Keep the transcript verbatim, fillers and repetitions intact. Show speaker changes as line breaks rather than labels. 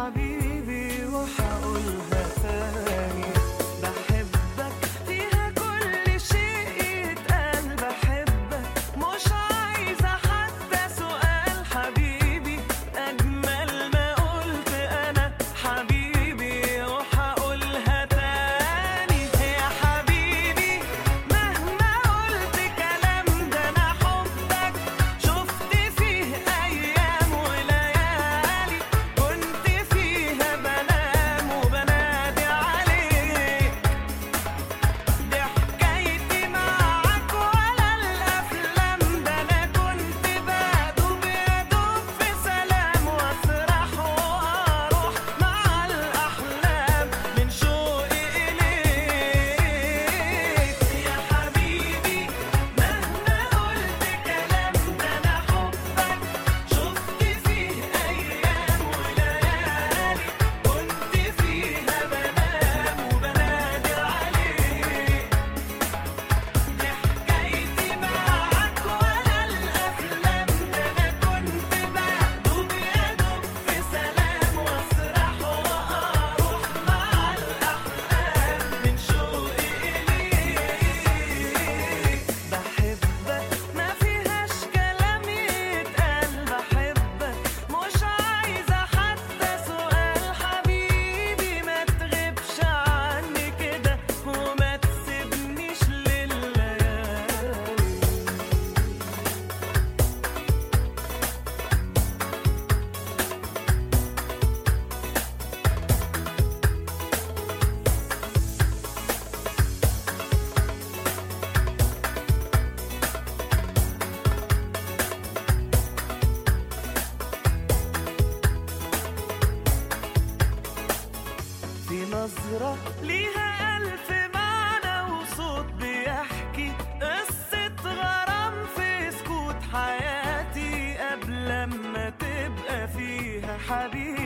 حبيبي وحقولها تاني. بحبك فيها كل شيء يتقال، بحبك مش عايزة حتى سؤال. حبيبي أجمل ما قلت أنا حبيبي وحقولها تاني. يا حبيبي مهما قلت كلام ده أنا حبك شفت فيه أيام وليالي كنت فيها بنام وبنادي عليك. دي حكايتي معاك ولا الأفلام، ده أنا كنت بدوب يا دوب في سلام وأسرح وأروح مع الأحلام من شوقي إليك. يا حبيبي مهما قلت كلام ده أنا حبك شفت فيه أيام وليالي كنت فيها بنام وبنادي عليك. دي حكايتي معاك ولا الأفلام، ده أنا كنت بدوب يا دوب في سلام وأسرح وأروح مع الأحلام من شوقي إليك. بحبك ما فيهاش كلام يتقال، بحبك مش عايزة حتى سؤال. حبيبي ما تغيبش عني كده وما تسيبنيش لليالي. في نظرة ليها ألف معنى وصوت بيحكي قصة غرام في سكوت حياتي قبل ما تبقى فيها حبيبي.